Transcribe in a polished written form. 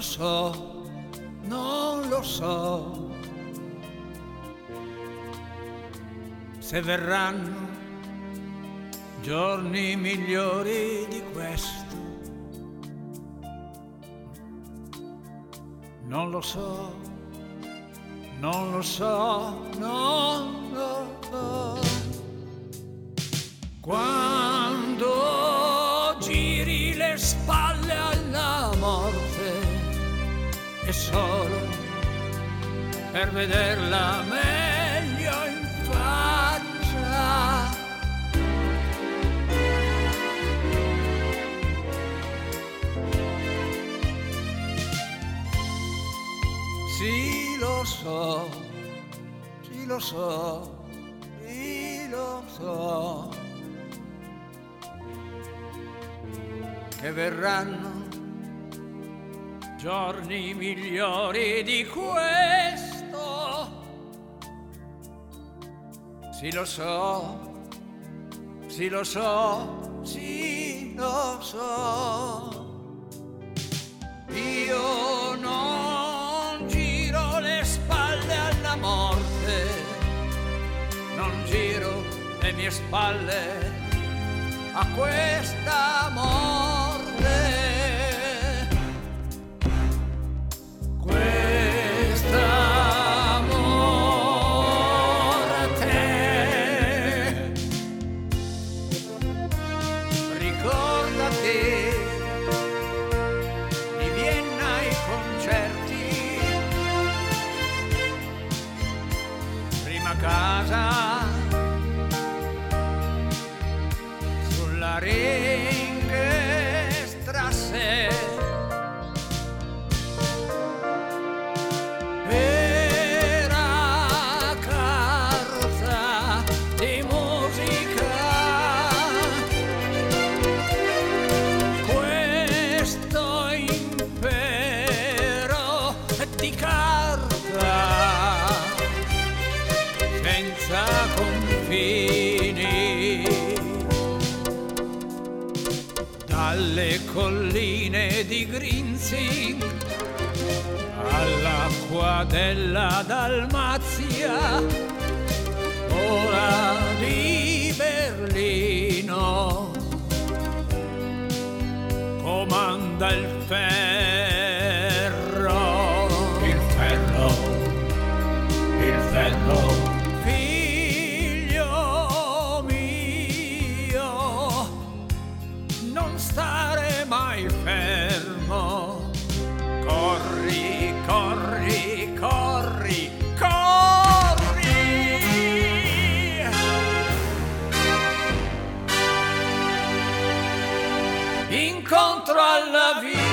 so, non lo so se verranno giorni migliori di questo. Non lo so, non lo so, non lo so. Quando giri le spalle alla morte è solo per vederla meglio in faccia. Sì, lo so, sì, lo so, sì, lo so, che verranno giorni migliori di questo. Sì, lo so, sì, lo so, sì, lo so. Io non giro le spalle alla morte, non giro le mie spalle a questa morte. Questa morte. Ricordati di Vienna ai concerti, prima casa sulla Ringstrasse, era carta di musica, questo impero di carta senza confini. Dalle colline di Grinzing all'acqua della Dalmazia, ora di Berlino, comanda il ferro, il ferro, il ferro. Figlio mio, non stare mai fermo, corri, corri, corri, corri incontro alla vita.